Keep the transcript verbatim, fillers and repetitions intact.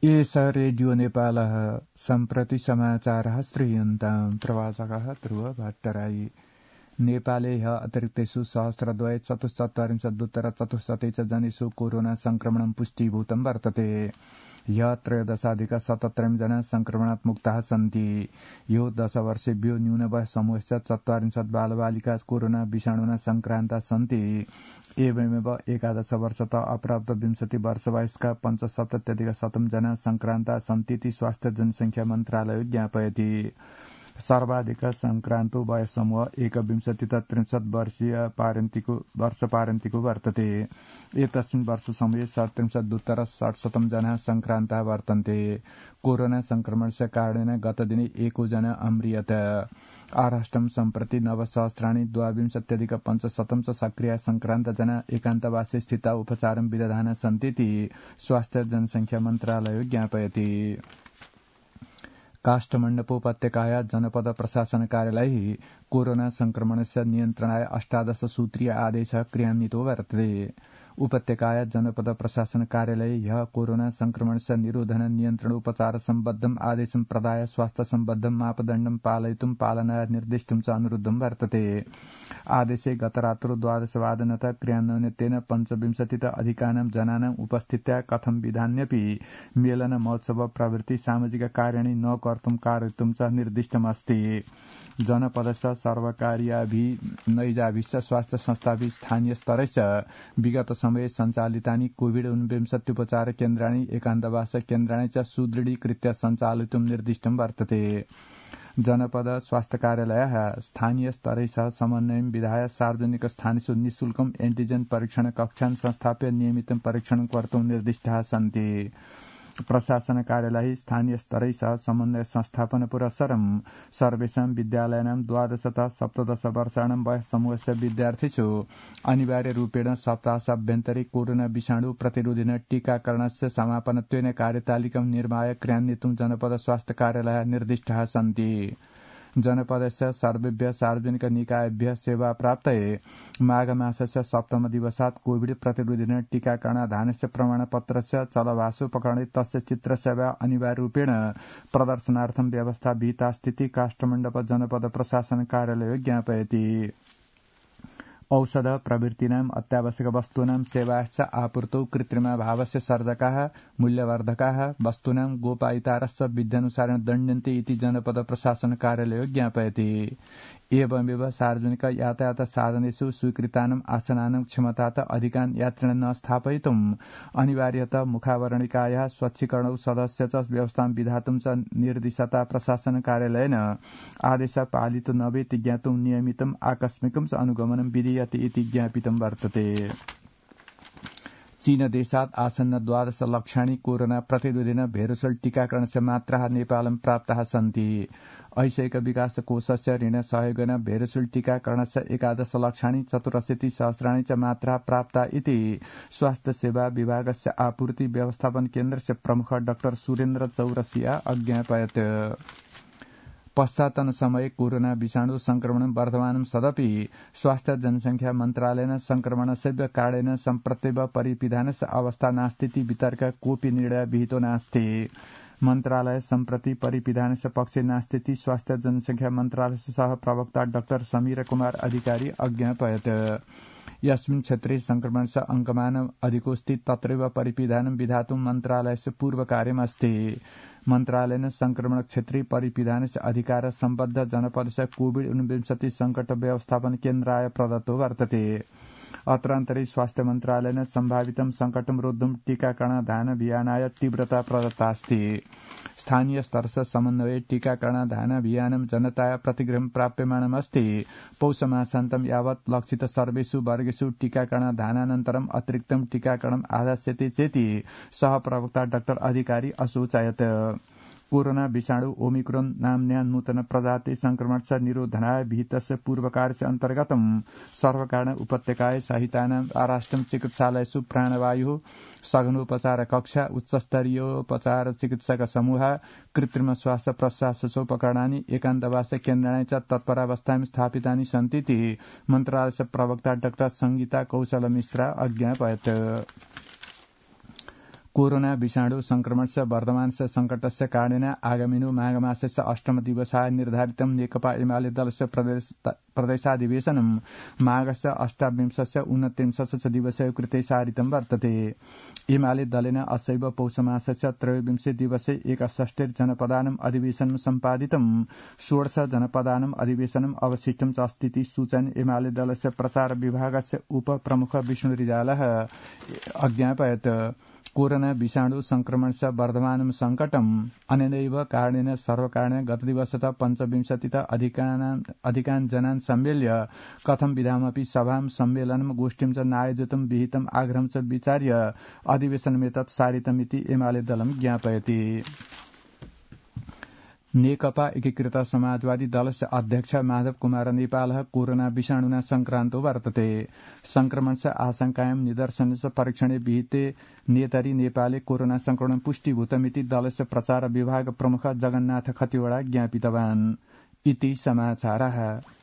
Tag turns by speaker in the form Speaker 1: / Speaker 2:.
Speaker 1: एष रेडियो नेपालः सम्प्रति समाचारः श्रूयन्ताम् प्रवाचकः ध्रुव भट्टराई। नेपाले ह्य अतिरिक्तेषु सहस्रद्वय चतुश्चत्वारिंशदुत्तर चतुश्शते च जनेषु कोरोना संक्रमणं पुष्टीभूतं वर्तते। ह्य त्रयोदशाधिक सतहत्तरं जना संक्रमणात् मुक्ताः सन्ति। यो दशवर्षेभ्यो न्यूनवय समूहस्य चत्वारिंशत् बालबालिका कोरोना विषाणुना संक्रान्ता सन्ति। एवमेव एकादश वर्षत अप्राप्त विंशति वर्ष वयस्का पञ्चसप्तत्यधिक शतं जना संक्रान्ता सन्तीति स्वास्थ्य जनसंख्या मन्त्रालय ज्ञापयति। सर्वाधिक संक्रान्तो वयस समूह एकविंशतित त्रिंशत् वर्षीय पारन्तिको वर्ष पारन्तिको वर्तते। एतस्मिन् वर्ष समूहे षट्त्रिंशदुत्तर षट्शतं जना संक्रान्ता वर्तन्ते। कोरोना संक्रमणस्य कारणेन गतदिने एको जना अम्रियत। आराष्ट्रं सम्प्रति नवसहस्राणि द्वाविंशत्यधिक पञ्चशतं च सक्रिय संक्रान्त जना एकान्तवासे स्थिता उपचारं विदधाना सन्तीति स्वास्थ्य जनसंख्या मन्त्रालय ज्ञापयति। काष्ठमण्डपोपत्यकाया जनपद प्रशासन कार्यालये कोरोना संक्रमणस्य नियन्त्रणाय अष्टादश सूत्रीय आदेशः क्रियान्वितो वर्तते। उपत्यकाया जनपद प्रशासन कार्यालये ह्यः कोरोना संक्रमणस्य निरोधन नियन्त्रणोपचार सम्बद्धम् आदेशं प्रदाय स्वास्थ्य सम्बद्धं मापदण्डं पालयितुं पालनाय निर्दिष्टं च अनुरुद्धं वर्तते। आदेशे गतरात्रौ द्वादशवादनतः क्रियान्वयनेन पञ्चविंशतित अधिकानां जनानाम् उपस्थित्या कथं विधान्यपि मेलन महोत्सव प्रभृति सामाजिक कार्याणि न कर्तुं कारयितुं च निर्दिष्टमस्ति। जनपदस्य सर्वकारीयाभिनैजाभिश्च स्वास्थ्य संस्थाभिः स्थानीय स्तरे च विगत समये सञ्चालितानि कोविड ऊनविंशत्युपचार केन्द्राणि एकान्तवास केन्द्राणि च सुदृढीकृत्य सञ्चालितुं निर्दिष्टं वर्तते। जनपद स्वास्थ्य कार्यालयः स्थानीय स्तरे सह समन्वयं विधाय सार्वजनिक स्थानेषु निःशुल्कं एन्टिजेन परीक्षण कक्षान् संस्थाप्य नियमितं परीक्षणं कर्तुं निर्दिष्टाः सन्ति। प्रशासन कार्यालये स्थानीय स्तरै सह समन्वय संस्थापन पुरस्सरं सर्वेषां विद्यालयानां द्वादशतः सप्तदश वर्षाणां वयः समूहस्य विद्यार्थिषु अनिवार्य रूपेण सप्ताहाभ्यन्तरे कोरोना विषाणु प्रतिरोधिन टीकाकरणस्य समापनत्वेन कार्यतालिकां निर्माय क्रियान्वितुं जनपद स्वास्थ्य कार्यालयाः निर्दिष्टाः सन्ति। जनपदस्य सर्वेभ्यः सार्वजनिक निकायभ्यः सेवाप्राप्तये माघमासस्य सप्तम दिवसात् कोविड प्रतिरोधिन टीकाकरणाधानस्य प्रमाणपत्रस्य चलभासोपकरणे तस्य चित्रसेवा अनिवार्यरूपेण प्रदर्शनार्थं व्यवस्था विहिता स्थिति काष्ठमण्डप जनपद प्रशासन कार्यालय ज्ञापयति। औषध प्रभृतीनाम् अत्यावश्यक वस्तूनां सेवाश्च आपूर्तौ कृत्रिमाभावस्य सर्जकाः मूल्यवर्धकाः वस्तूनां गोपनीयताश्च विध्यनुसारेण दण्ड्यन्ते इति जनपद प्रशासन कार्यालय ज्ञापयति। एवमेव सार्वजनिक यातायात साधनेषु स्वीकृतानाम् आसनानां क्षमतात अधिकान् यात्रिणां न स्थापयितुम् अनिवार्यतः मुखावरणिकायाः स्वच्छीकरणौ सदस्य च व्यवस्थां विधातुं च निर्दिशता प्रशासन कार्यालयेन आदेशः पालितो न वेति ज्ञातुं नियमितम् आकस्मिकं च अनुगमनं विधीयते इति ज्ञापितं वर्तते। चीन देशात् आसन्न द्वादश लक्षाणि कोरोना प्रतिरोधिन भेरोसेल टीकाकरणस्य मात्राः नेपालं प्राप्ताः सन्ति। ऐशिक विकास कोषस्य ऋण सहयोगेन भेरोसेल टीकाकरणस्य एकादश लक्षाणि चतुरशीति सहस्राणि च मात्रा प्राप्ता इति स्वास्थ्य सेवा विभागस्य आपूर्ति व्यवस्थापन केन्द्रस्य प्रमुख डाक्टर सुरेन्द्र चौरसिया अज्ञापयत्। पश्चातन समये कोरोना विषाणु संक्रमणं वर्धमानं सदपि स्वास्थ्य जनसंख्या मन्त्रालयेन संक्रमणस्य कारणेन सम्प्रत्येव परिपिधानस्य अवस्था नास्तीति वितर्क कोऽपि निर्णय विहितो नास्ति। मन्त्रालय सम्प्रति परिपिधानस्य पक्षे नास्तीति स्वास्थ्य जनसंख्या मन्त्रालयस्य सह प्रवक्ता डाक्टर समीर कुमार अधिकारी अज्ञापयत्। यस्मिन् क्षेत्रे संक्रमणस्य अंकमानं अधिकोऽस्ति तत्रैव परिपिधानं विधातुं मन्त्रालयस्य पूर्वकार्यमस्ति। मन्त्रालयेन संक्रमण क्षेत्रे परिपिधानस्य अधिकार सम्बद्ध जनपदस्य कोविड ऊनविंशति संकट व्यवस्थापन केन्द्राय प्रदत्तो वर्तते। अत्रान्तरे स्वास्थ्य मन्त्रालयेन सम्भावितं संकटं रोद्धुं टीकाकरणाधानाभियानाय तीव्रता प्रदत्तास्ति। स्थानीय स्तरस्य समन्वये टीकाकरणाधानाभियानं जनताय प्रतिगृहं प्राप्यमाणमस्ति। पौषमासान्तं यावत् लक्षित सर्वेषु वर्गेषु टीकाकरणाधानानन्तरम् अतिरिक्तं टीकाकरणम् आधास्यते चेति सह प्रवक्ता डाक्टर अधिकारी असूचयत्। कोरोना विषाणु ओमिक्रोन नाम्न्या नूतन प्रजाति संक्रमणस्य निरोधनाय विहितस्य पूर्वकार्यस्य अन्तर्गतं सर्वकारण उपत्यकाय सहितानाम् आराष्ट्रं चिकित्सालयेषु प्राणवायुः सघनोपचार कक्षा उच्चस्तरीयोपचार चिकित्सक समूह कृत्रिम श्वास प्रश्वासोपकरणानि एकान्तवास केन्द्राणि च तत्परावस्थायां स्थापितानि सन्तीति मन्त्रालयस्य प्रवक्ता डाक्टर संगीता कौशल मिश्रा अज्ञापयत्। कोरोना विषाणु संक्रमणस्य वर्धमानस्य संकटस्य कारणेन आगामिनो माघमासस्य अष्टम दिवसाय निर्धारितं नेकपा एमाले दलस्य प्रदेश प्रदेशाधिवेशनं माघस्य अष्टाविंशस्य ऊनत्रिंशस्य दिवसे कृते सारितं वर्तते। एमाले दलेन असैव पौषमासस्य त्रयोविंशे दिवसे एकषष्टिर् जनपदानाम् अधिवेशनं सम्पादितं। षोडश जनपदानाम् अधिवेशनम् अवशिष्टं च अस्तीति सूचयन् एमाले दलस्य प्रचार विभागस्य उपप्रमुख विष्णु रिजालः अज्ञापयत्। कोरोना विषाणु संक्रमणस्य वर्धमानं संकटम् अनेनैव कारणेन सर्वकारेण गतदिवसतः पञ्चविंशतितः अधिकान् जनान् सम्मेल्य कथं विधामपि सभां सम्मेलनं गोष्ठीं च नायोजितुं विहितम् आग्रहं च विचार्य अधिवेशनमेतत् सारितमिति एमाले दलं ज्ञापयति। नेकपा एकीकृत समाजवादी दलस्य अध्यक्ष माधव कुमार नेपालः कोरोना विषाणुना संक्रान्तो वर्तते। संक्रमणस्य आशंकायां निदर्शनस्य परीक्षणे विहिते नेतरी नेपाले कोरोना संक्रमण पुष्टिभूतमिति दलस्य प्रचार विभाग प्रमुख जगन्नाथ खतिवड़ा ज्ञापितवान्। इति समाचारः।